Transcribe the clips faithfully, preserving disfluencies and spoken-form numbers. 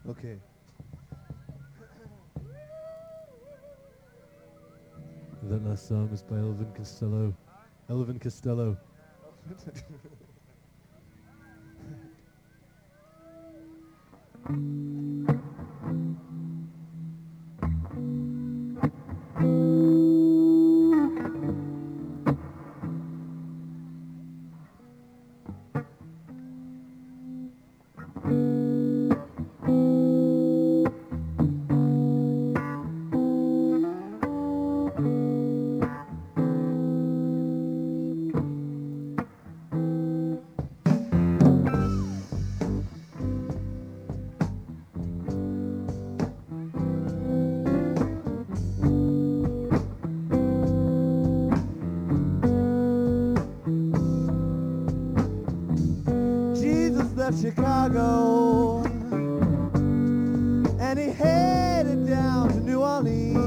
Okay. That last song was by Elvin Costello. Elvin Costello. Jesus left Chicago and he headed down to New Orleans.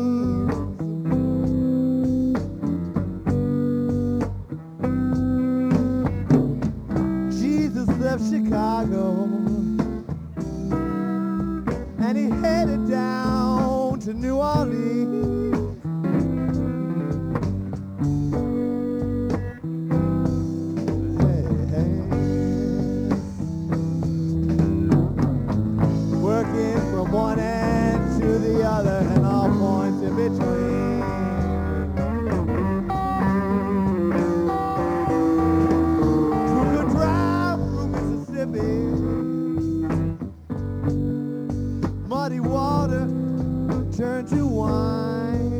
Jesus left Chicago and he headed down to New Orleans. Hey, hey. Working from one end to the other and all points in between. Took a drive through Mississippi. Muddy water turned to wine.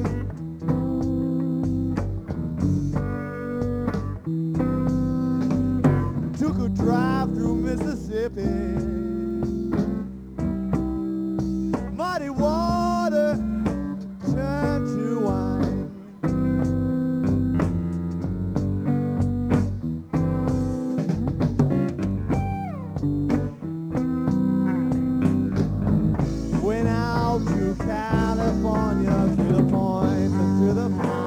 Took a drive through Mississippi. Muddy water turned to wine. Went out to California, to the point and to the pine.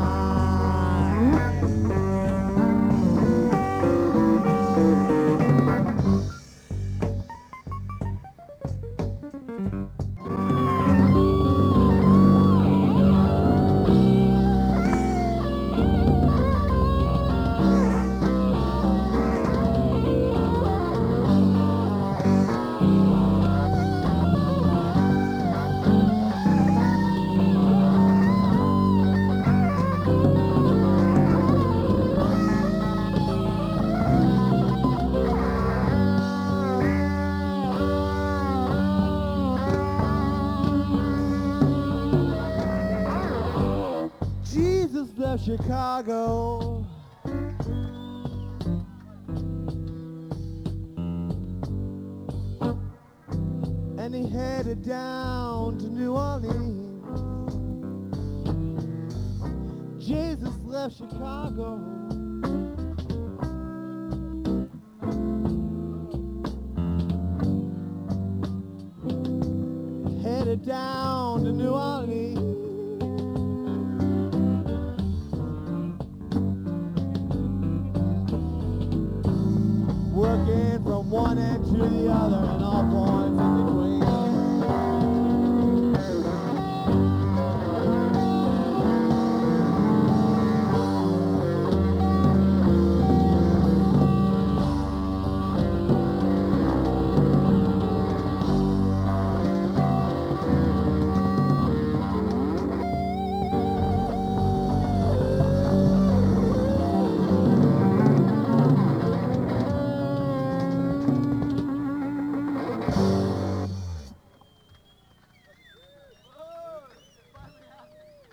Jesus left Chicago and he headed down to New Orleans. Jesus left Chicago headed down to New Orleans. Working from one end to the other and all for